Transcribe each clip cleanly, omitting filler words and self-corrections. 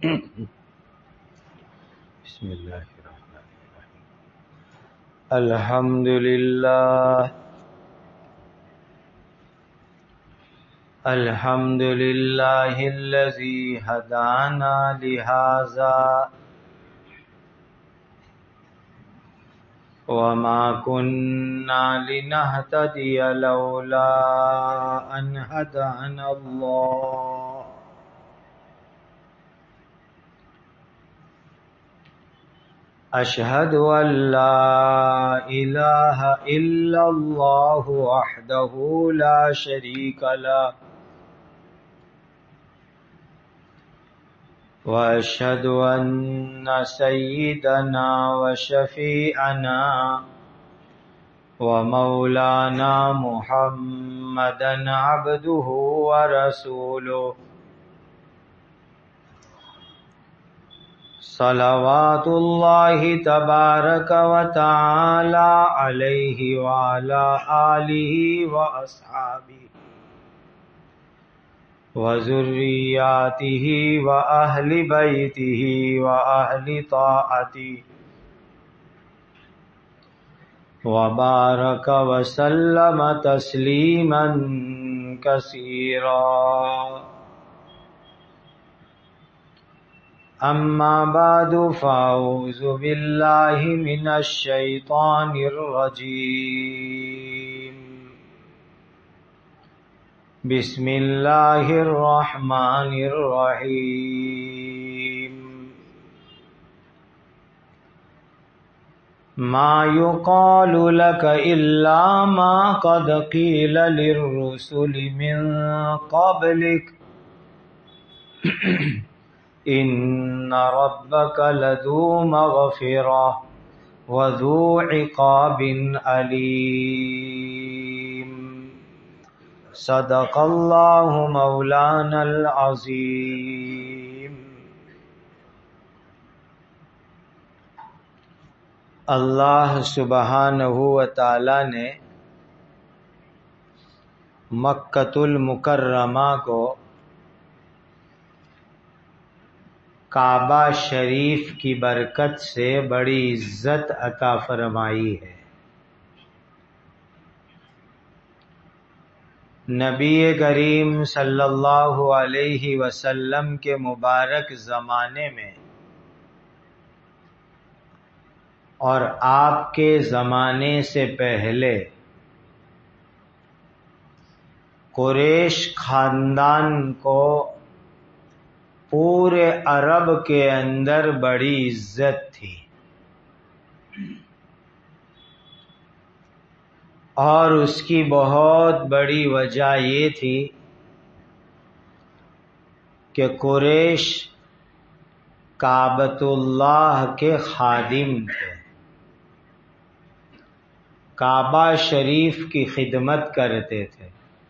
بسم اللہ الرحمن الرحیم. الحمدللہ الذی ہدانا لہذا وما كنا لنهتدي لولا أن هدانا الله أشهد أن لا إله إلا الله وحده لا شريك له وأشهد أن سيدنا وشفيعنا ومولانا محمدا عبده ورسوله صلوات الله تبارك وتعالى عليه وعلى آله وأصحابه وذرياته وأهل بيته وأهل طاعته وبارك وسلم تسليما كثيرا. أما بعد فأعوذ بالله من الشيطان الرجيم. بسم اللہ الرحمن الرحیم. ما يقال لك إلا ما قد قيل للرسل من قبلك إن ربك لذو مغفرة وذو عقاب أليم. صدق اللہ مولانا العظیم. اللہ سبحانہ و تعالی نے مکۃ المکرمہ کو کعبہ شریف کی برکت سے بڑی عزت عطا فرمائی ہے. نبی کریم صلی اللہ علیہ وسلم کے مبارک زمانے میں اور آپ کے زمانے سے پہلے قریش خاندان کو پورے عرب کے اندر بڑی عزت تھی اور اس کی بہت بڑی وجہ یہ تھی کہ قریش کعبۃ اللہ کے خادم تھے، کعبہ شریف کی خدمت کرتے تھے.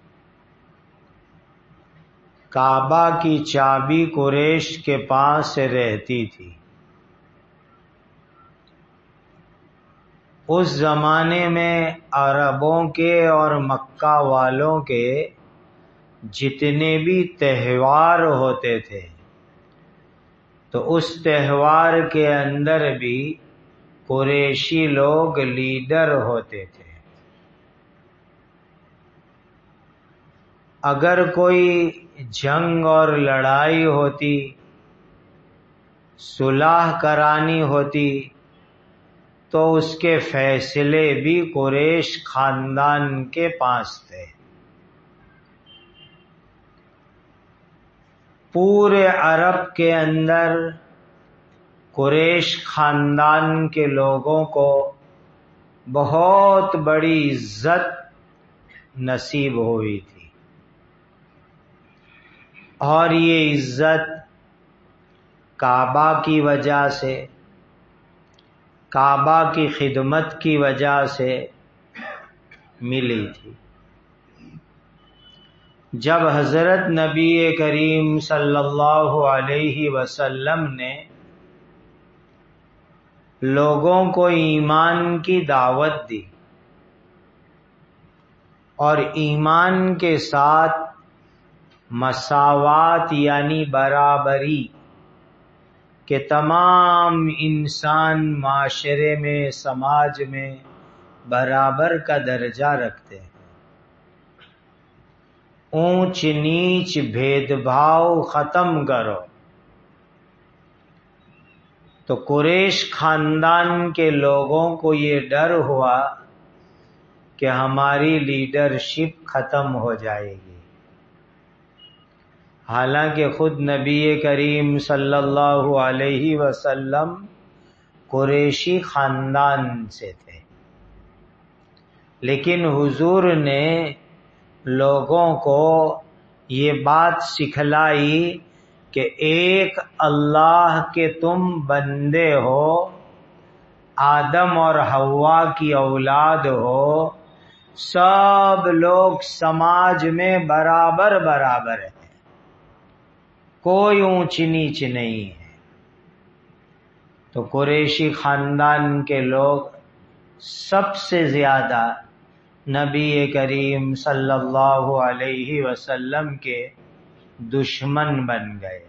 کعبہ کی چابی قریش کے پاس رہتی تھی. اس زمانے میں عربوں کے اور مکہ والوں کے جتنے بھی تہوار ہوتے تھے تو اس تہوار کے اندر بھی قریشی لوگ لیڈر ہوتے تھے. اگر کوئی جنگ اور لڑائی ہوتی، صلح کرانی ہوتی تو اس کے فیصلے بھی قریش خاندان کے پاس تھے. پورے عرب کے اندر قریش خاندان کے لوگوں کو بہت بڑی عزت نصیب ہوئی تھی اور یہ عزت کعبہ کی وجہ سے، کعبہ کی خدمت کی وجہ سے ملی تھی. جب حضرت نبی کریم صلی اللہ علیہ وسلم نے لوگوں کو ایمان کی دعوت دی اور ایمان کے ساتھ مساوات یعنی برابری کہ تمام انسان معاشرے میں، سماج میں برابر کا درجہ رکھتے ہیں. اونچ نیچ بھید بھاؤ ختم کرو. تو قریش خاندان کے لوگوں کو یہ ڈر ہوا کہ ہماری لیڈرشپ ختم ہو جائے گی. حالانکہ خود نبی کریم صلی اللہ علیہ وسلم قریشی خاندان سے تھے، لیکن حضور نے لوگوں کو یہ بات سکھلائی کہ ایک اللہ کے تم بندے ہو، آدم اور حوا کی اولاد ہو، سب لوگ سماج میں برابر برابر ہیں، کوئی اونچ نیچ نہیں ہے. تو قریشی خاندان کے لوگ سب سے زیادہ نبی کریم صلی اللہ علیہ وسلم کے دشمن بن گئے.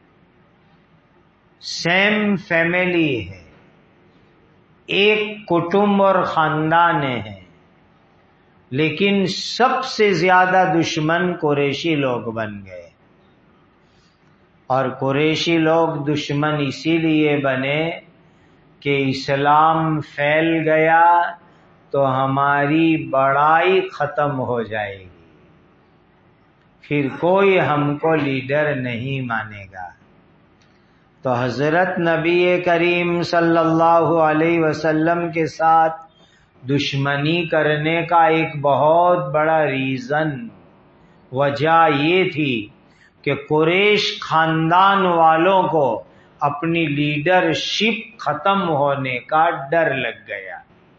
سیم فیملی ہے، ایک کٹمب اور خاندان ہے، لیکن سب سے زیادہ دشمن قریشی لوگ بن گئے. اور قریشی لوگ دشمن اسی لیے بنے کہ اسلام پھیل گیا تو ہماری بڑائی ختم ہو جائے گی، پھر کوئی ہم کو لیڈر نہیں مانے گا. تو حضرت نبی کریم صلی اللہ علیہ وسلم کے ساتھ دشمنی کرنے کا ایک بہت بڑا ریزن، وجہ یہ تھی کہ قریش خاندان والوں کو اپنی لیڈرشپ ختم ہونے کا ڈر لگ گیا.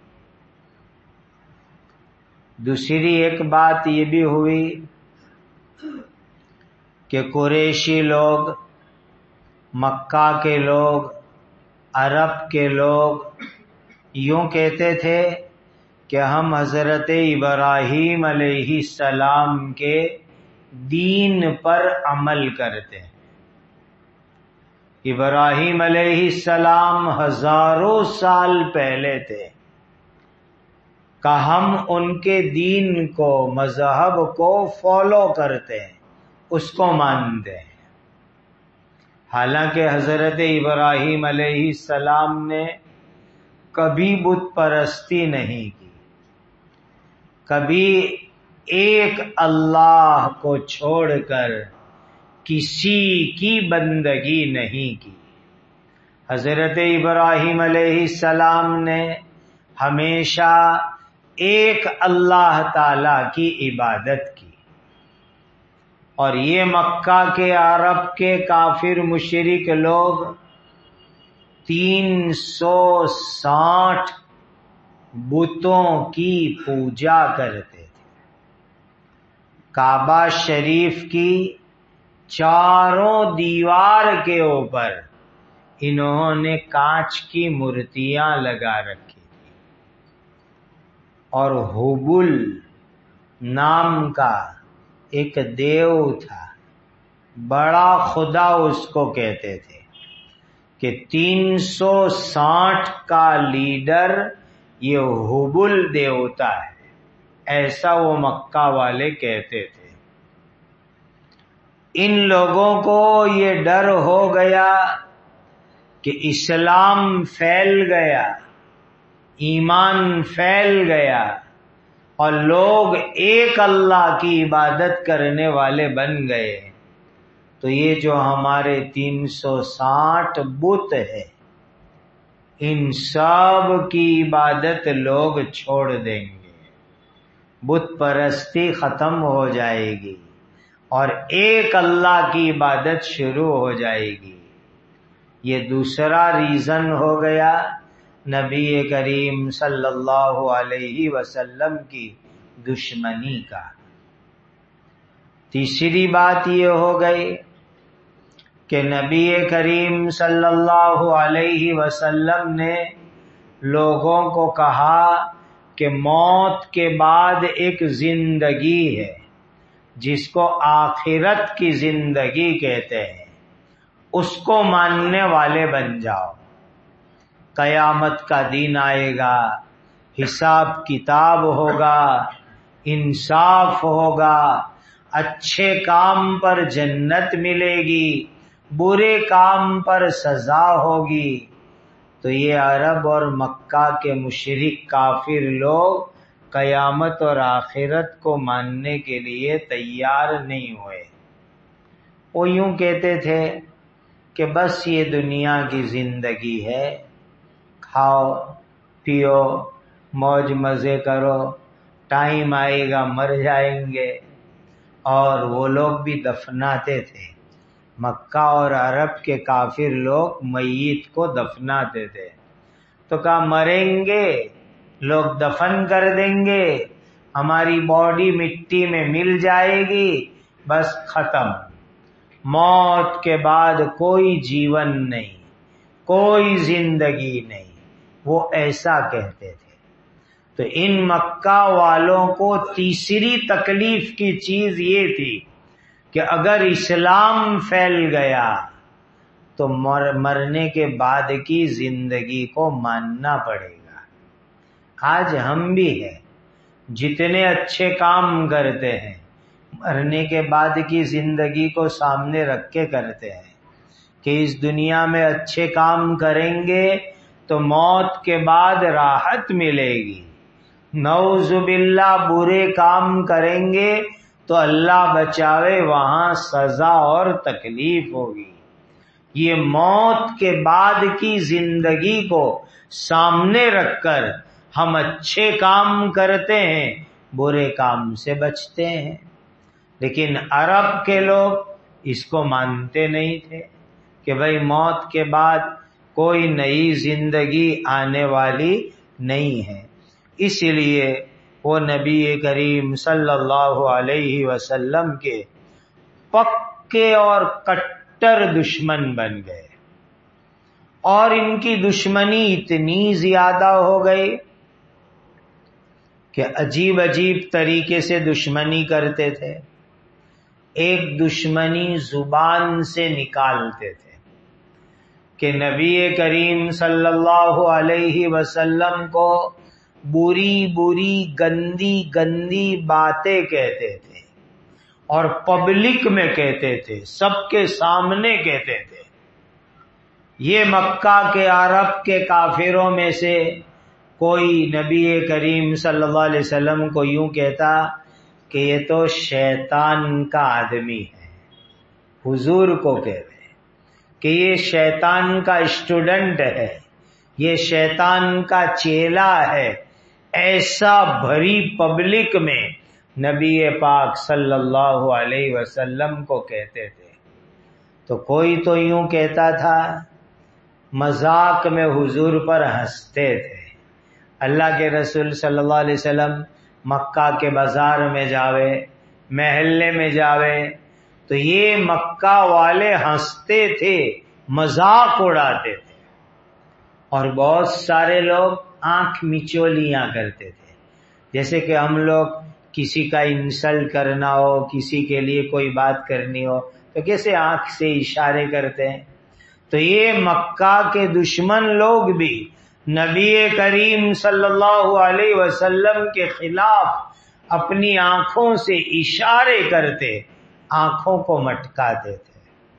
دوسری ایک بات یہ بھی ہوئی کہ قریشی لوگ، مکہ کے لوگ، عرب کے لوگ یوں کہتے تھے کہ ہم حضرت ابراہیم علیہ السلام کے دین پر عمل کرتے ہیں. ابراہیم علیہ السلام ہزاروں سال پہلے تھے کہ ہم ان کے دین کو، مذہب کو فالو کرتے ہیں، اس کو مانتے ہیں. حالانکہ حضرت ابراہیم علیہ السلام نے کبھی بت پرستی نہیں کی، کبھی ایک اللہ کو چھوڑ کر کسی کی بندگی نہیں کی. حضرت ابراہیم علیہ السلام نے ہمیشہ ایک اللہ تعالی کی عبادت کی. اور یہ مکہ کے، عرب کے کافر مشرک لوگ 360 بتوں کی پوجا کرتے تھے. کعبہ شریف کی چاروں دیوار کے اوپر انہوں نے کانچ کی مورتیاں لگا رکھی تھی. اور حبل نام کا ایک دیو تھا، بڑا خدا اس کو کہتے تھے، کہ 360 کا لیڈر یہ حبل دیوتا ہے، ایسا وہ مکہ والے کہتے تھے. ان لوگوں کو یہ ڈر ہو گیا کہ اسلام پھیل گیا، ایمان پھیل گیا اور لوگ ایک اللہ کی عبادت کرنے والے بن گئے، تو یہ جو ہمارے 360 بت ہے، ان سب کی عبادت لوگ چھوڑ دیں گے، بت پرستی ختم ہو جائے گی اور ایک اللہ کی عبادت شروع ہو جائے گی. یہ دوسرا ریزن ہو گیا نبی کریم صلی اللہ علیہ وسلم کی دشمنی کا. تیسری بات یہ ہو گئی کہ نبی کریم صلی اللہ علیہ وسلم نے لوگوں کو کہا کہ موت کے بعد ایک زندگی ہے جس کو آخرت کی زندگی کہتے ہیں. اس کو ماننے والے بن جاؤ. قیامت کا دن آئے گا، حساب کتاب ہوگا، انصاف ہوگا، اچھے کام پر جنت ملے گی، برے کام پر سزا ہوگی. تو یہ عرب اور مکہ کے مشرک کافر لوگ قیامت اور آخرت کو ماننے کے لیے تیار نہیں ہوئے. وہ یوں کہتے تھے کہ بس یہ دنیا کی زندگی ہے، کھاؤ پیو موج مزے کرو، ٹائم آئے گا مر جائیں گے. اور وہ لوگ بھی دفناتے تھے. مکہ اور عرب کے کافر لوگ میت کو دفناتے تھے. تو کہا مریں گے لوگ دفن کر دیں گے، ہماری باڈی مٹی میں مل جائے گی، بس ختم. موت کے بعد کوئی جیون نہیں، کوئی زندگی نہیں. وہ ایسا کہتے تھے. تو ان مکہ والوں کو تیسری تکلیف کی چیز یہ تھی کہ اگر اسلام پھیل گیا تو مرنے کے بعد کی زندگی کو ماننا پڑے گا. آج ہم بھی ہیں، جتنے اچھے کام کرتے ہیں مرنے کے بعد کی زندگی کو سامنے رکھ کے کرتے ہیں کہ اس دنیا میں اچھے کام کریں گے تو موت کے بعد راحت ملے گی، نعوذ باللہ برے کام کریں گے تو اللہ بچاوے وہاں سزا اور تکلیف ہوگی. یہ موت کے بعد کی زندگی کو سامنے رکھ کر ہم اچھے کام کرتے ہیں، برے کام سے بچتے ہیں. لیکن عرب کے لوگ اس کو مانتے نہیں تھے کہ بھئی موت کے بعد کوئی نئی زندگی آنے والی نہیں ہے. اس لیے وہ نبی کریم صلی اللہ علیہ وسلم کے پکے اور کٹر دشمن بن گئے. اور ان کی دشمنی اتنی زیادہ ہو گئی کہ عجیب عجیب طریقے سے دشمنی کرتے تھے. ایک دشمنی زبان سے نکالتے تھے کہ نبی کریم صلی اللہ علیہ وسلم کو بری بری گندی گندی باتیں کہتے تھے اور پبلک میں کہتے تھے، سب کے سامنے کہتے تھے. یہ مکہ کے عرب کے کافروں میں سے کوئی نبی کریم صلی اللہ علیہ وسلم کو یوں کہتا کہ یہ تو شیطان کا آدمی ہے. حضور کو کہہ رہے کہ یہ شیطان کا اسٹوڈنٹ ہے، یہ شیطان کا چیلا ہے. ایسا بھری پبلک میں نبی پاک صلی اللہ علیہ وسلم کو کہتے تھے. تو کوئی تو یوں کہتا تھا، مذاق میں حضور پر ہنستے تھے. اللہ کے رسول صلی اللہ علیہ وسلم مکہ کے بازار میں جاوے، محلے میں جاوے تو یہ مکہ والے ہنستے تھے، مذاق اڑاتے تھے. اور بہت سارے لوگ آنکھ مچولیاں کرتے تھے. جیسے کہ ہم لوگ کسی کا انسلٹ کرنا ہو، کسی کے لیے کوئی بات کرنی ہو تو کیسے آنکھ سے اشارے کرتے ہیں. تو یہ مکہ کے دشمن لوگ بھی نبی کریم صلی اللہ علیہ وسلم کے خلاف اپنی آنکھوں سے اشارے کرتے، آنکھوں کو مٹکاتے تھے.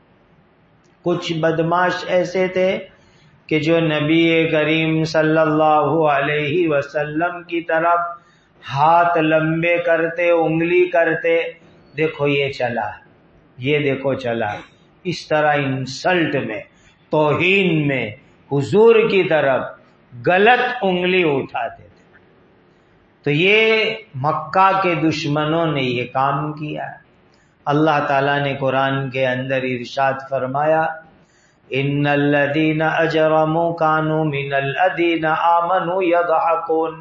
کچھ بدماش ایسے تھے کہ جو نبی کریم صلی اللہ علیہ وسلم کی طرف ہاتھ لمبے کرتے، انگلی کرتے، دیکھو یہ چلا، یہ دیکھو چلا. اس طرح انسلٹ میں، توہین میں حضور کی طرف غلط انگلی اٹھاتے تھے. تو یہ مکہ کے دشمنوں نے یہ کام کیا. اللہ تعالیٰ نے قرآن کے اندر ارشاد فرمایا، ان الذین اجرموا کانوا من الذین آمنوا یضحکون.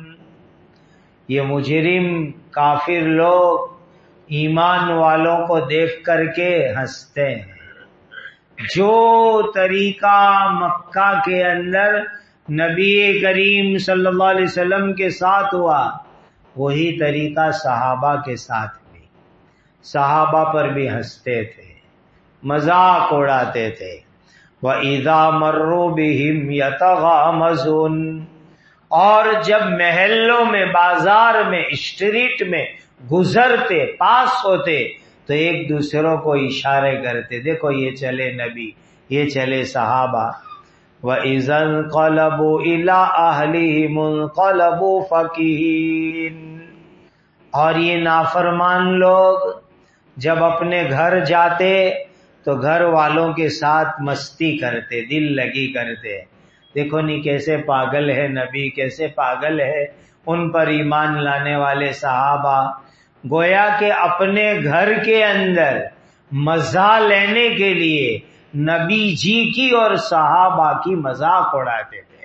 یہ مجرم کافر لوگ ایمان والوں کو دیکھ کر کے ہنستے ہیں. جو طریقہ مکہ کے اندر نبی کریم صلی اللہ علیہ وسلم کے ساتھ ہوا، وہی طریقہ صحابہ کے ساتھ بھی. صحابہ پر بھی ہنستے تھے، مذاق اڑاتے تھے. وَإِذَا مَرُّوا بِهِمْ يَتَغَامَزُونَ، اور جب محلوں میں، بازار میں، اسٹریٹ میں گزرتے، پاس ہوتے تو ایک دوسروں کو اشارے کرتے، دیکھو یہ چلے نبی، یہ چلے صحابہ۔ وَإِذَا انقَلَبُوا إِلَىٰ أَهْلِهِمُ انقَلَبُوا فَكِهِينَ، اور یہ نافرمان لوگ جب اپنے گھر جاتے تو گھر والوں کے ساتھ مستی کرتے، دل لگی کرتے، دیکھو نہیں کیسے پاگل ہے نبی، کیسے پاگل ہے ان پر ایمان لانے والے صحابہ، گویا کہ اپنے گھر کے اندر مزہ لینے کے لیے نبی جی کی اور صحابہ کی مذاق اڑاتے تھے۔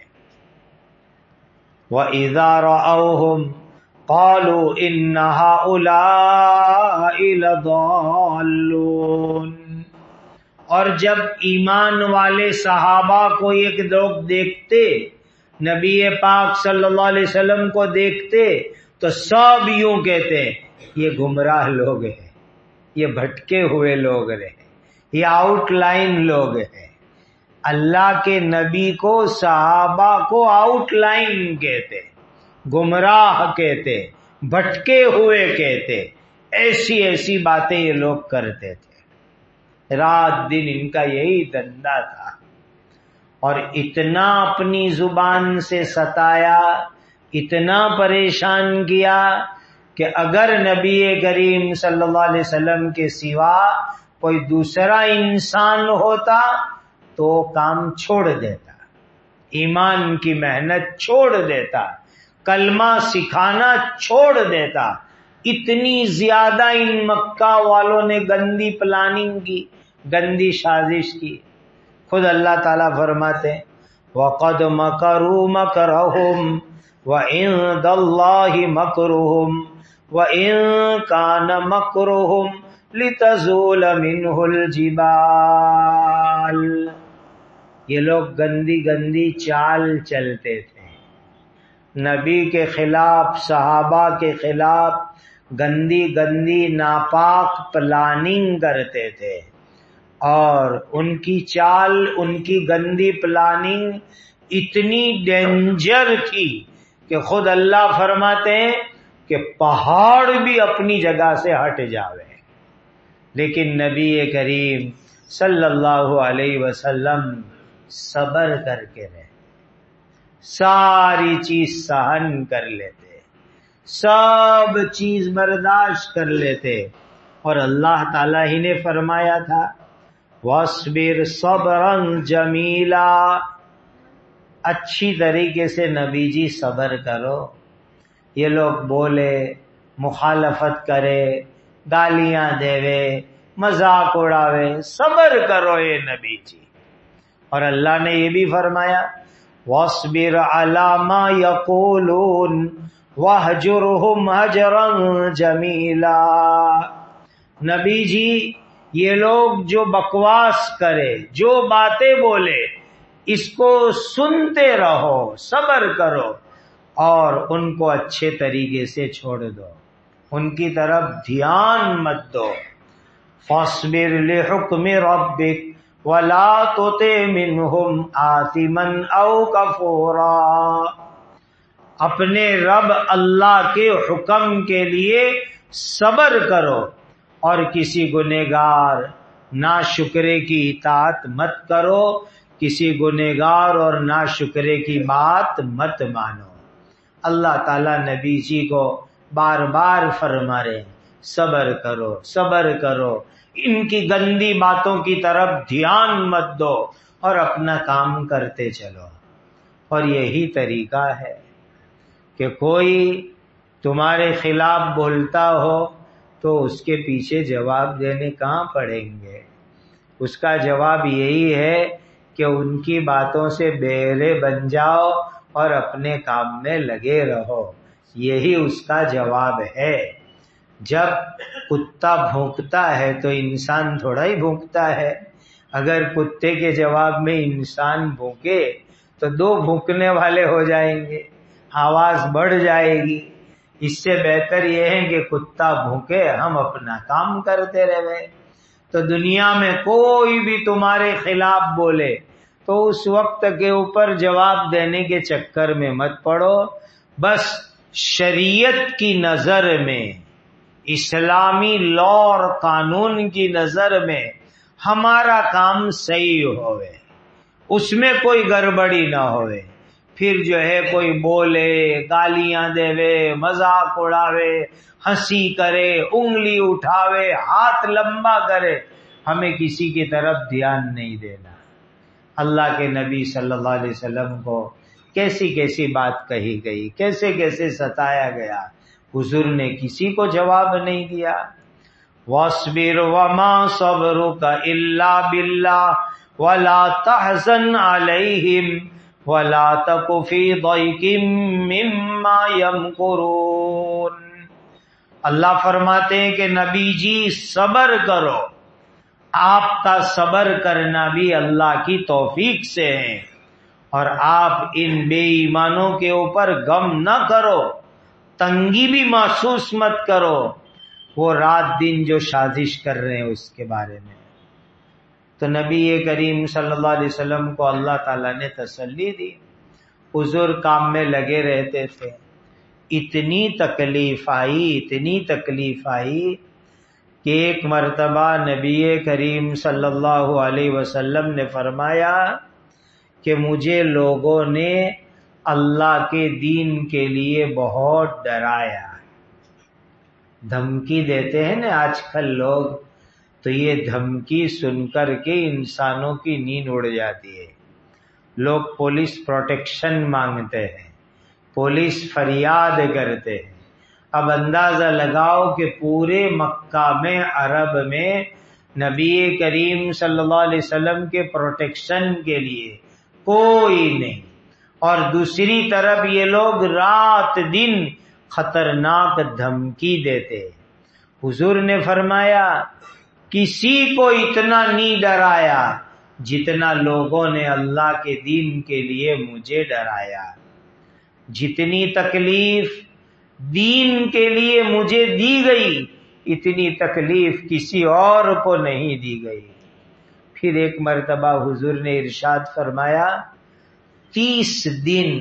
وَإِذَا رَأَوْهُمْ قَالُوا إِنَّ هَؤُلَاءِ لَضَالُّونَ، اور جب ایمان والے صحابہ کو ایک لوگ دیکھتے، نبی پاک صلی اللہ علیہ وسلم کو دیکھتے تو سب یوں کہتے یہ گمراہ لوگ ہیں، یہ بھٹکے ہوئے لوگ ہیں، یہ آؤٹ لائن لوگ ہیں۔ اللہ کے نبی کو، صحابہ کو آؤٹ لائن کہتے، گمراہ کہتے، بھٹکے ہوئے کہتے، ایسی ایسی باتیں یہ لوگ کرتے تھے، رات دن ان کا یہی دھندا تھا، اور اتنا اپنی زبان سے ستایا، اتنا پریشان کیا کہ اگر نبی کریم صلی اللہ علیہ وسلم کے سوا کوئی دوسرا انسان ہوتا تو کام چھوڑ دیتا، ایمان کی محنت چھوڑ دیتا، کلمہ سکھانا چھوڑ دیتا۔ اتنی زیادہ ان مکہ والوں نے گندی پلاننگ کی، گندی سازش کی۔ خود اللہ تعالیٰ فرماتے ہیں وَقَدْ مَكَرُوا مَكْرَهُمْ وَعِندَ اللَّهِ مَكْرُهُمْ وَإِن كَانَ مَكْرُهُمْ لِتَزُولَ مِنْهُ الْجِبَالُ، یہ لوگ گندی گندی چال چلتے تھے، نبی کے خلاف، صحابہ کے خلاف گندی گندی ناپاک پلاننگ کرتے تھے، اور ان کی چال، ان کی گندی پلاننگ اتنی ڈینجر تھی کہ خود اللہ فرماتے ہیں کہ پہاڑ بھی اپنی جگہ سے ہٹ جاوے، لیکن نبی کریم صلی اللہ علیہ وسلم صبر کر کے رہے، ساری چیز سہن کر لیتے، سب چیز برداشت کر لیتے، اور اللہ تعالیٰ ہی نے فرمایا تھا وَاصْبِرْ صَبْرًا جَمِيلًا، اچھی طریقے سے نبی جی صبر کرو، یہ لوگ بولے، مخالفت کرے، گالیاں دیوے، مذاق اڑاوے، صبر کرو اے نبی جی۔ اور اللہ نے یہ بھی فرمایا وَاصْبِرْ عَلَى مَا يَقُولُونَ وَاهْجُرْهُمْ هَجْرًا جَمِيلًا، نبی جی یہ لوگ جو بکواس کرے، جو باتیں بولے، اس کو سنتے رہو، صبر کرو، اور ان کو اچھے طریقے سے چھوڑ دو، ان کی طرف دھیان مت دو۔ فاصبر لحکم ربک ولا تطع منہم آثما او کفورا، اپنے رب اللہ کے حکم کے لیے صبر کرو، اور کسی گنہگار ناشکرے کی اطاعت مت کرو، کسی گنہگار اور ناشکرے کی بات مت مانو۔ اللہ تعالیٰ نبی جی کو بار بار فرما رہے ہیں صبر کرو، صبر کرو، ان کی گندی باتوں کی طرف دھیان مت دو، اور اپنا کام کرتے چلو۔ اور یہی طریقہ ہے کہ کوئی تمہارے خلاف بولتا ہو تو اس کے پیچھے جواب دینے کہاں پڑیں گے، اس کا جواب یہی ہے کہ ان کی باتوں سے بہرے بن جاؤ اور اپنے کام میں لگے رہو، یہی اس کا جواب ہے۔ جب کتا بھونکتا ہے تو انسان تھوڑا ہی بھونکتا ہے، اگر کتے کے جواب میں انسان بھونکے تو دو بھونکنے والے ہو جائیں گے، آواز بڑھ جائے گی۔ اس سے بہتر یہ ہے کہ کتا بھونکے، ہم اپنا کام کرتے رہے۔ تو دنیا میں کوئی بھی تمہارے خلاف بولے تو اس وقت کے اوپر جواب دینے کے چکر میں مت پڑو. بس شریعت کی نظر میں، اسلامی لا اور قانون کی نظر میں ہمارا کام صحیح ہوئے، اس میں کوئی گڑبڑی نہ ہوئے. پھر جو ہے کوئی بولے، گالیاں دے، مذاق اڑاوے، ہنسی کرے، انگلی اٹھاوے، ہاتھ لمبا کرے، ہمیں کسی کی طرف دھیان نہیں دینا. اللہ کے نبی صلی اللہ علیہ وسلم کو کیسی کیسی بات کہی گئی، کیسے کیسے ستایا گیا، حضور نے کسی کو جواب نہیں دیا. وَاصْبِرْ وَمَا صَبْرُكَ إِلَّا بِاللَّهِ وَلَا تَحْزَنْ عَلَيْهِمْ وَلَا تَكُ فِي ضَيْقٍ مِّمَّا يَمْكُرُونَ. اللہ فرماتے ہیں کہ نبی جی صبر کرو. آپ کا صبر کرنا بھی اللہ کی توفیق سے ہے، اور آپ ان بے ایمانوں کے اوپر غم نہ کرو، تنگی بھی محسوس مت کرو، وہ رات دن جو سازش کر رہے ہیں اس کے بارے میں. تو نبی کریم صلی اللہ علیہ وسلم کو اللہ تعالیٰ نے تسلی دی. حضور کام میں لگے رہتے تھے. اتنی تکلیف آئی کہ ایک مرتبہ نبی کریم صلی اللہ علیہ وسلم نے فرمایا کہ مجھے لوگوں نے اللہ کے دین کے لیے بہت ڈرایا. دھمکی دیتے ہیں نا آج کل لوگ، تو یہ دھمکی سن کر کے انسانوں کی نیند اڑ جاتی ہے. لوگ پولیس پروٹیکشن مانگتے ہیں، پولیس فریاد کرتے ہیں. اب اندازہ لگاؤ کہ پورے مکہ میں، عرب میں نبی کریم صلی اللہ علیہ وسلم کے پروٹیکشن کے لیے کوئی نہیں، اور دوسری طرف یہ لوگ رات دن خطرناک دھمکی دیتے. حضور نے فرمایا کسی کو اتنا نہیں ڈرایا جتنا لوگوں نے اللہ کے دین کے لیے مجھے ڈرایا. جتنی تکلیف دین کے لیے مجھے دی گئی اتنی تکلیف کسی اور کو نہیں دی گئی. پھر ایک مرتبہ حضور نے ارشاد فرمایا 30 دن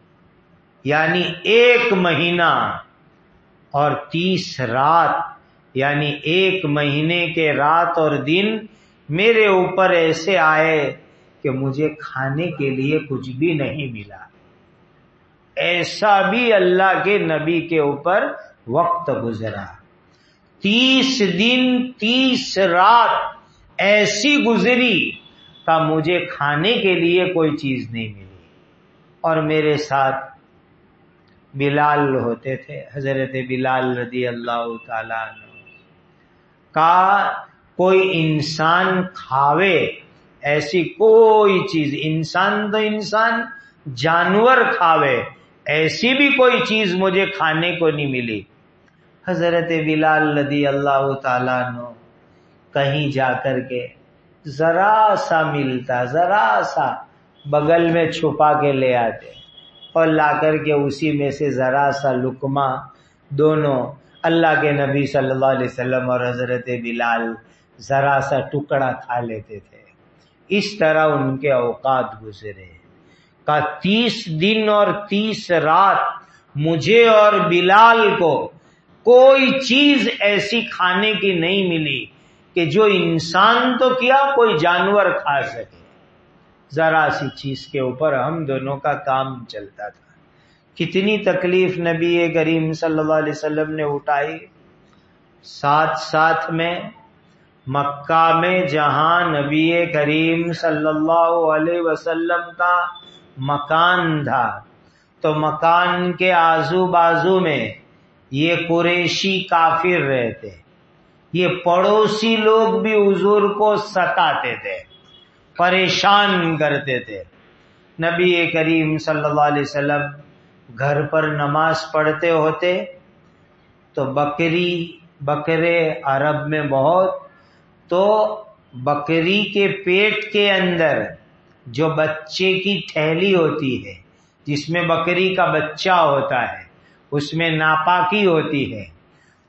یعنی 1 مہینہ اور 30 رات یعنی 1 مہینے کے رات اور دن میرے اوپر ایسے آئے کہ مجھے کھانے کے لیے کچھ بھی نہیں ملا. ایسا بھی اللہ کے نبی کے اوپر وقت گزرا. 30 دن 30 رات ایسی گزری کہ مجھے کھانے کے لیے کوئی چیز نہیں ملی. اور میرے ساتھ بلال ہوتے تھے، حضرت بلال رضی اللہ تعالیٰ عنہ. کا کوئی انسان کھاوے ایسی کوئی چیز، انسان تو انسان، جانور کھاوے ایسی بھی کوئی چیز مجھے کھانے کو نہیں ملی. حضرت بلال رضی اللہ تعالیٰ عنہ کہیں جا کر کے ذرا سا ملتا، ذرا سا بغل میں چھپا کے لے آتے، اور لا کر کے اسی میں سے ذرا سا لقمہ دونوں اللہ کے نبی صلی اللہ علیہ وسلم اور حضرت بلال ذرا سا ٹکڑا کھا لیتے تھے. اس طرح ان کے اوقات گزرے. کا 30 دن اور 30 رات مجھے اور بلال کو کوئی چیز ایسی کھانے کی نہیں ملی کہ جو انسان تو کیا کوئی جانور کھا سکے. ذرا سی چیز کے اوپر ہم دونوں کا کام چلتا تھا. کتنی تکلیف نبی کریم صلی اللہ علیہ وسلم نے اٹھائی. ساتھ میں مکہ میں جہاں نبی کریم صلی اللہ علیہ وسلم کا مکان تھا، تو مکان کے آزو بازو میں یہ قریشی کافر رہتے. یہ پڑوسی لوگ بھی حضور کو ستاتے تھے، پریشان کرتے تھے. نبی کریم صلی اللہ علیہ وسلم گھر پر نماز پڑھتے ہوتے تو بکرے عرب میں بہت، تو بکری کے پیٹ کے اندر جو بچے کی تھیلی ہوتی ہے جس میں بکری کا بچہ ہوتا ہے، اس میں ناپاکی ہوتی ہے.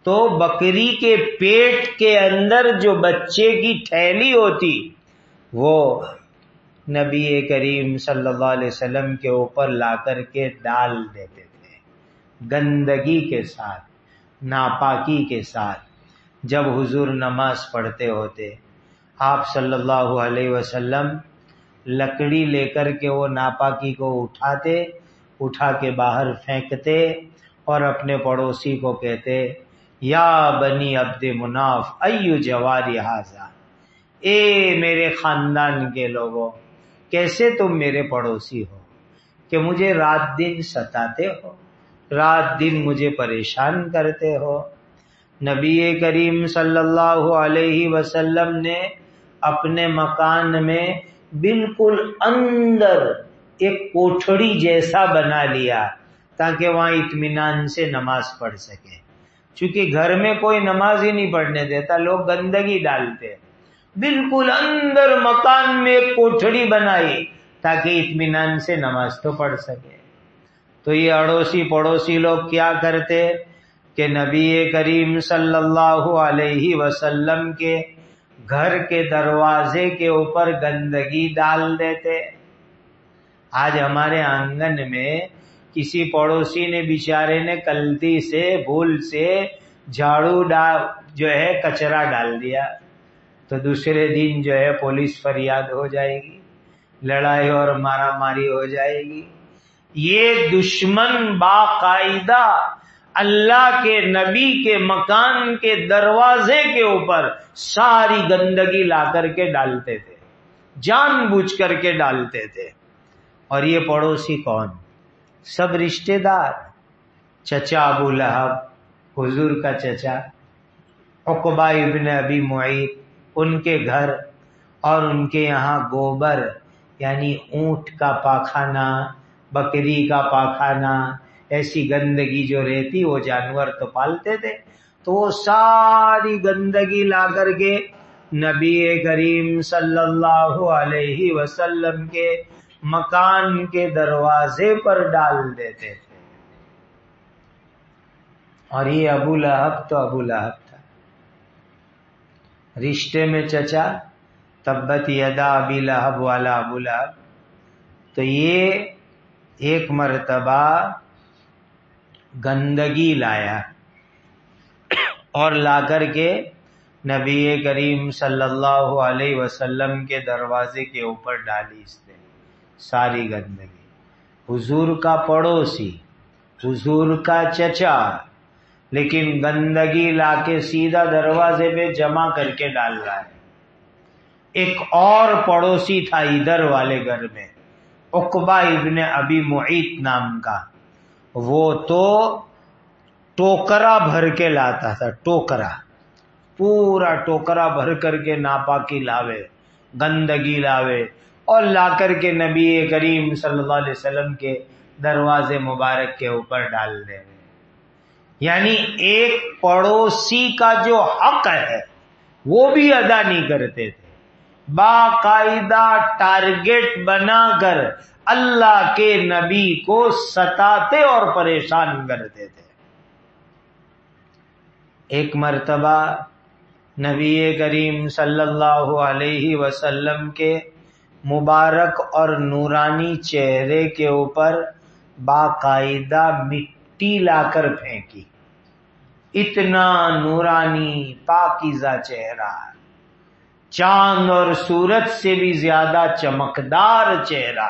تو بکری کے پیٹ کے اندر جو بچے کی تھیلی ہوتی وہ نبی کریم صلی اللہ علیہ وسلم کے اوپر لا کر کے ڈال دیتے تھے، گندگی کے ساتھ، ناپاکی کے ساتھ۔ جب حضور نماز پڑھتے ہوتے، آپ صلی اللہ علیہ وسلم لکڑی لے کر کے وہ ناپاکی کو اٹھا کے باہر پھینکتے اور اپنے پڑوسی کو کہتے، یا بنی عبد مناف ایو جواری ھذا، اے میرے خاندان کے لوگوں، کیسے تم میرے پڑوسی ہو کہ مجھے رات دن ستاتے ہو، رات دن مجھے پریشان کرتے ہو۔ نبی کریم صلی اللہ علیہ وسلم نے اپنے مکان میں بالکل اندر ایک کوٹھڑی جیسا بنا لیا تاکہ وہاں اطمینان سے نماز پڑھ سکے، چونکہ گھر میں کوئی نماز ہی نہیں پڑھنے دیتا، لوگ گندگی ڈالتے، بالکل اندر مکان میں ایک کوٹھڑی بنائی تاکہ اطمینان سے نماز تو پڑھ سکے۔ تو یہ اڑوسی پڑوسی لوگ کیا کرتے کہ نبی کریم صلی اللہ علیہ وسلم کے گھر کے دروازے کے اوپر گندگی ڈال دیتے۔ آج ہمارے آنگن میں کسی پڑوسی نے بیچارے نے غلطی سے بھول سے جھاڑو جو ہے کچرا ڈال دیا تو دوسرے دن جو ہے پولیس فریاد ہو جائے گی، لڑائی اور مارا ماری ہو جائے گی۔ یہ دشمن باقاعدہ اللہ کے نبی کے مکان کے دروازے کے اوپر ساری گندگی لا کر کے ڈالتے تھے، جان بوجھ کر کے ڈالتے تھے۔ اور یہ پڑوسی کون؟ سب رشتہ دار، چچا ابو لہب، حضور کا چچا، عقبہ ابن ابی معیط، ان کے گھر اور ان کے یہاں گوبر یعنی اونٹ کا پاخانہ، بکری کا پاخانہ، ایسی گندگی جو رہتی، وہ جانور تو پالتے تھے، تو وہ ساری گندگی لا کر کے نبی کریم صلی اللہ علیہ وسلم کے مکان کے دروازے پر ڈال دیتے تھے۔ اور یہ ابو لہب تو ابو لہب تھا، رشتے میں چچا، تبت یدا ابی لہب والا ابو لہب۔ تو یہ ایک مرتبہ گندگی لایا اور لا کر کے نبی کریم صلی اللہ علیہ وسلم کے دروازے کے اوپر ڈالی اس نے ساری گندگی۔ حضور کا پڑوسی، حضور کا چچا، لیکن گندگی لا کے سیدھا دروازے پہ جمع کر کے ڈال رہا ہے۔ ایک اور پڑوسی تھا ادھر والے گھر میں، عقبہ ابن ابی معیط نام کا، وہ تو ٹوکرا بھر کے لاتا تھا، ٹوکرا، پورا ٹوکرا بھر کر کے ناپاکی لاوے، گندگی لاوے اور لا کر کے نبی کریم صلی اللہ علیہ وسلم کے دروازے مبارک کے اوپر ڈال دے۔ یعنی ایک پڑوسی کا جو حق ہے وہ بھی ادا نہیں کرتے تھے، باقاعدہ ٹارگٹ بنا کر اللہ کے نبی کو ستاتے اور پریشان کرتے تھے۔ ایک مرتبہ نبی کریم صلی اللہ علیہ وسلم کے مبارک اور نورانی چہرے کے اوپر باقاعدہ مٹی لا کر پھینکی، اتنا نورانی پاکیزہ چہرہ، چاند اور سورج سے بھی زیادہ چمکدار چہرہ،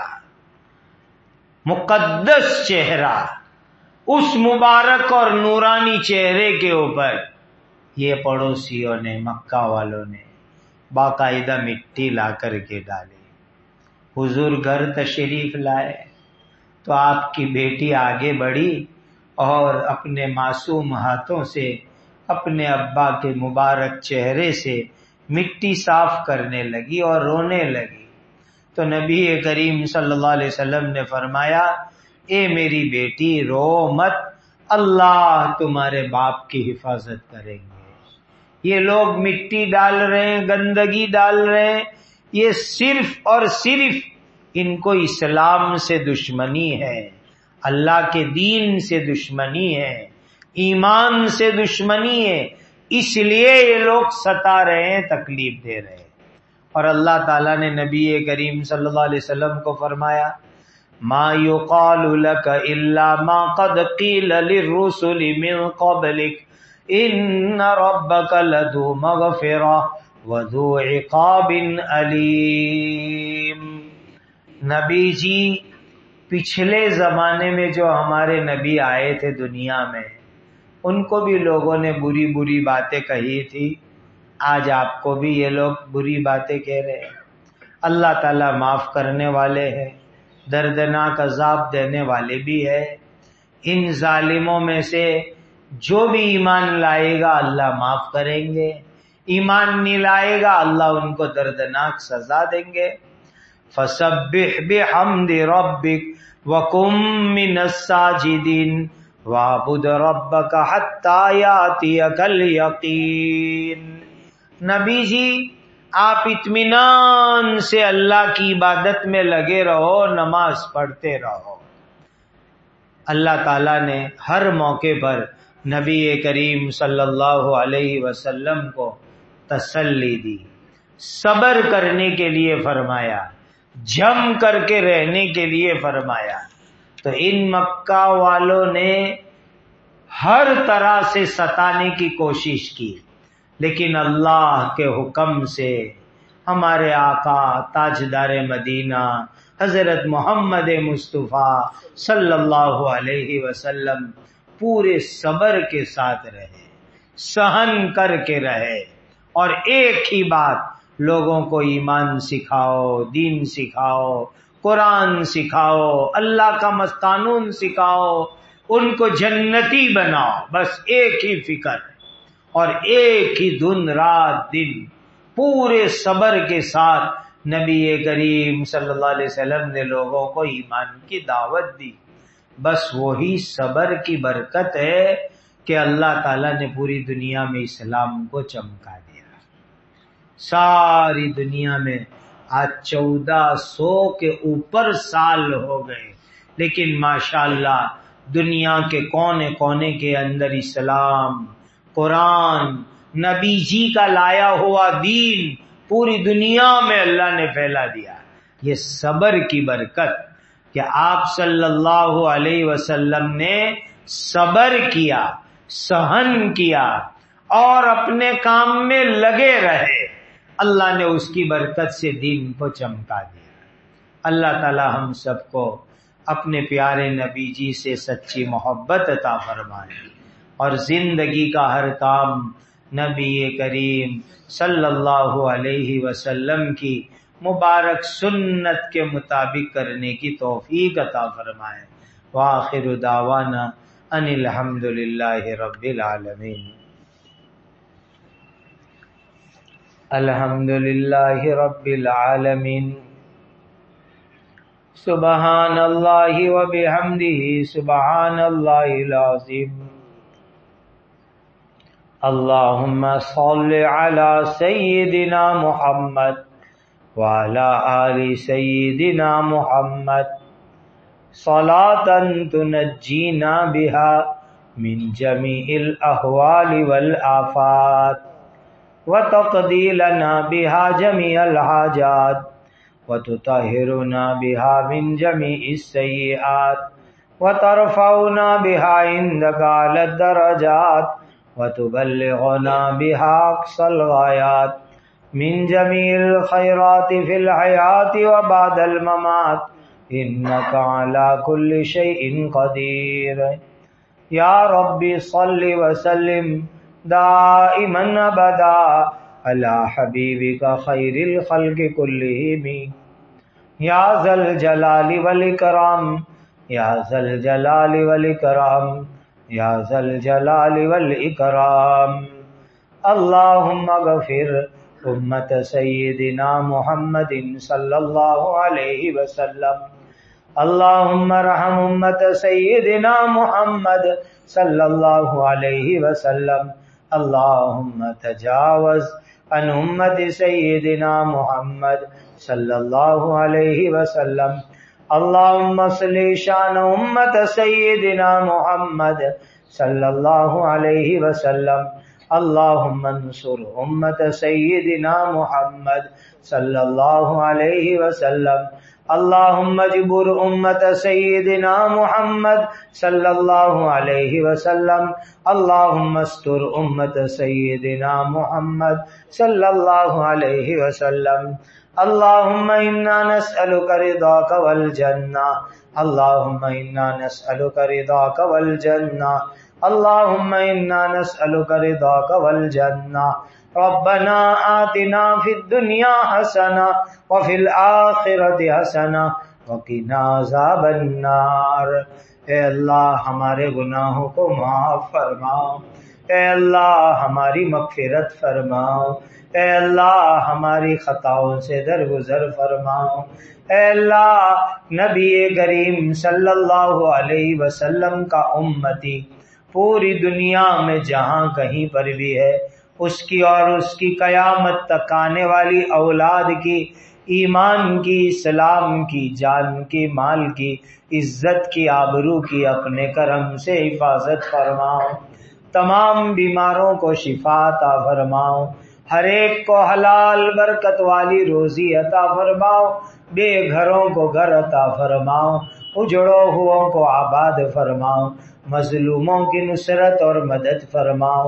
مقدس چہرہ، اس مبارک اور نورانی چہرے کے اوپر یہ پڑوسیوں نے، مکہ والوں نے باقاعدہ مٹی لا کر کے ڈالی۔ حضور گھر تشریف لائے تو آپ کی بیٹی آگے بڑھی اور اپنے معصوم ہاتھوں سے اپنے ابا کے مبارک چہرے سے مٹی صاف کرنے لگی اور رونے لگی۔ تو نبی کریم صلی اللہ علیہ وسلم نے فرمایا، اے میری بیٹی رو مت، اللہ تمہارے باپ کی حفاظت کریں گے۔ یہ لوگ مٹی ڈال رہے ہیں، گندگی ڈال رہے ہیں، یہ صرف اور صرف ان کو اسلام سے دشمنی ہے، اللہ کے دین سے دشمنی ہے، ایمان سے دشمنی ہے، اس لیے یہ لوگ ستا رہے ہیں، تکلیف دے رہے ہیں۔ اور اللہ تعالیٰ نے نبی کریم صلی اللہ علیہ وسلم کو فرمایا ما یقال لک الا ما قد قیل للرسل من قبلک ان ربک لذو مغفرہ وذو عقاب علیم۔ نبی جی پچھلے زمانے میں جو ہمارے نبی آئے تھے دنیا میں، ان کو بھی لوگوں نے بری بری باتیں کہی تھی، آج آپ کو بھی یہ لوگ بری باتیں کہہ رہے ہیں۔ اللہ تعالیٰ معاف کرنے والے ہیں، دردناک عذاب دینے والے بھی ہے۔ ان ظالموں میں سے جو بھی ایمان لائے گا اللہ معاف کریں گے، ایمان نہیں لائے گا اللہ ان کو دردناک سزا دیں گے۔ فسبح بحمد ربک وکم من الساجدین وَاعْبُدْ رَبَّكَ حَتَّى يَأْتِيَكَ الْيَقِينُ۔ نبی جی آپ اطمینان سے اللہ کی عبادت میں لگے رہو، نماز پڑھتے رہو۔ اللہ تعالیٰ نے ہر موقع پر نبی کریم صلی اللہ علیہ وسلم کو تسلی دی، صبر کرنے کے لیے فرمایا، جم کر کے رہنے کے لیے فرمایا۔ تو ان مکہ والوں نے ہر طرح سے ستانے کی کوشش کی، لیکن اللہ کے حکم سے ہمارے آقا تاجدار مدینہ حضرت محمد مصطفیٰ صلی اللہ علیہ وسلم پورے صبر کے ساتھ رہے، سہن کر کے رہے، اور ایک ہی بات، لوگوں کو ایمان سکھاؤ، دین سکھاؤ، قرآن سکھاؤ، اللہ کا قانون سکھاؤ، ان کو جنتی بناؤ، بس ایک ہی فکر اور ایک ہی دن رات دن پورے صبر کے ساتھ نبی کریم صلی اللہ علیہ وسلم نے لوگوں کو ایمان کی دعوت دی۔ بس وہی صبر کی برکت ہے کہ اللہ تعالیٰ نے پوری دنیا میں اسلام کو چمکا دیا۔ ساری دنیا میں آج 1400 کے اوپر سال ہو گئے، لیکن ماشاءاللہ دنیا کے کونے کونے کے اندر اسلام، قرآن، نبی جی کا لایا ہوا دین پوری دنیا میں اللہ نے پھیلا دیا۔ یہ صبر کی برکت کہ آپ صلی اللہ علیہ وسلم نے صبر کیا، سہن کیا اور اپنے کام میں لگے رہے، اللہ نے اس کی برکت سے دین کو چمکا دیا۔ اللہ تعالی ہم سب کو اپنے پیارے نبی جی سے سچی محبت عطا فرمائے اور زندگی کا ہر کام نبی کریم صلی اللہ علیہ وسلم کی مبارک سنت کے مطابق کرنے کی توفیق عطا فرمائے۔ وآخر دعوانا ان الحمد للہ رب العالمین۔ الحمد للہ رب العالمین۔ سبحان اللہ وبحمدہ سبحان اللہ العظیم۔ اللہم صل علی سیدنا محمد وعلی آل سیدنا محمد صلاة تنجینا بها من جمیع الاحوال والآفات وتقضی لنا بها جمیع الحاجات وتطہرنا بها من جمیع السیئات وترفعنا بها عندك اعلی الدرجات وتبلغنا بها اقصى الغایات من جمیع الخیرات فی الحیات وبعد الممات انك على كل شيء قدیر۔ یا رب صل وسلم دائما ابدا على حبیبك خیر الخلق كلهم یا ذا الجلال والاکرام یا ذا الجلال والاکرام یا ذا الجلال والاکرام۔ اللہم اغفر امت سیدنا محمد صلی اللہ علیہ وسلم۔ اللہم ارحم امت سیدنا محمد صلی اللہ علیہ وسلم۔ اللہم تجاوز عن امت سیدنا محمد صلی اللہ علیہ وسلم۔ اللہم صلی شان امت سیدنا محمد صلی اللہ علیہ وسلم. اللہم انصر امت سیدنا محمد صلی اللہ علیہ وسلم. اللہم اجبر امت سیدنا محمد صلی اللہ علیہ وسلم. اللہم استر امت سیدنا محمد صلی اللہ علیہ وسلم. اللہم انا نسألک رضاک والجنہ. اللہم انا نسألک رضاک والجنہ. اللہم انا نسألک رضاک والجنہ. ربنا آتنا فی الدنیا حسنہ وفی الآخرۃ حسنہ وقنا عذاب النار. اے اللہ ہمارے گناہوں کو معاف فرماؤ. اے اللہ ہماری مغفرت فرماؤ. اے اللہ ہماری خطاؤں سے درگزر فرماؤ. اے اللہ نبی کریم صلی اللہ علیہ وسلم کا امتی پوری دنیا میں جہاں کہیں پر بھی ہے، اس کی اور اس کی قیامت تک آنے والی اولاد کی ایمان کی، اسلام کی، جان کی، مال کی، عزت کی، آبرو کی اپنے کرم سے حفاظت فرماؤ. تمام بیماروں کو شفا عطا فرماؤ. ہر ایک کو حلال برکت والی روزی عطا فرماؤ. بے گھروں کو گھر عطا فرماؤ. اجڑو ہو کو آباد فرماؤ. مظلوموں کی نصرت اور مدد فرماؤ.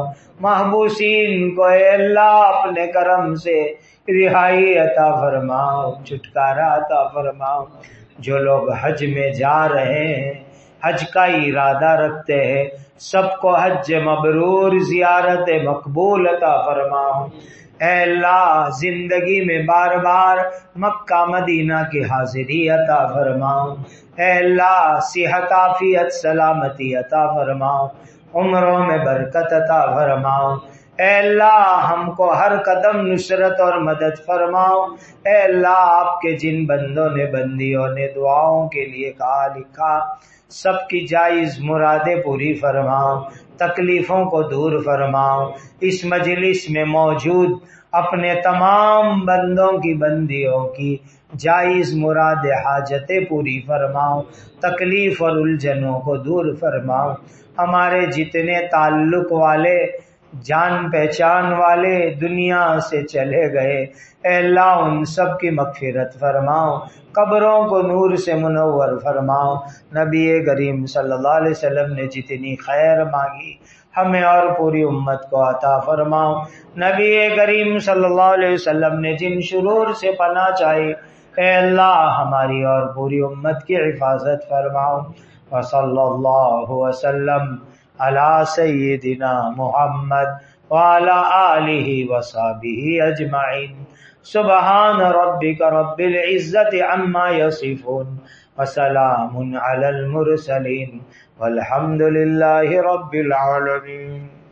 محبوسین کو اے اللہ اپنے کرم سے رہائی عطا فرماؤ، چھٹکارا عطا فرماؤ. جو لوگ حج میں جا رہے ہیں، حج کا ارادہ رکھتے ہیں، سب کو حج مبرور، زیارت مقبول عطا فرماؤ. اے اللہ زندگی میں بار بار مکہ مدینہ کی حاضری عطا فرماؤ. اے اللہ صحت عافیت سلامتی عطا فرماؤ. عمروں میں برکت عطا فرماؤ. اے اللہ ہم کو ہر قدم نصرت اور مدد فرماؤ. اے اللہ آپ کے جن بندوں نے بندیوں نے دعاؤں کے لیے کہا لکھا، سب کی جائز مرادیں پوری فرماؤ، تکلیفوں کو دور فرماؤ. اس مجلس میں موجود اپنے تمام بندوں کی بندیوں کی جائز مراد حاجتیں پوری فرماؤ، تکلیف اور الجھنوں کو دور فرماؤ. ہمارے جتنے تعلق والے، جان پہچان والے دنیا سے چلے گئے، اے اللہ ان سب کی مغفرت فرماؤ، قبروں کو نور سے منور فرماؤ. نبی کریم صلی اللہ علیہ وسلم نے جتنی خیر مانگی ہمیں اور پوری امت کو عطا فرماؤ. نبی کریم صلی اللہ علیہ وسلم نے جن شرور سے پناہ چاہی، اے اللہ ہماری اور پوری امت کی حفاظت فرماؤ. وصلی اللہ وسلم علی سیدنا محمد وعلی آلہ وصحبہ اجمعین. سبحان ربک رب العزت عما یصفون وسلام علی المرسلین والحمد للہ رب العالمین.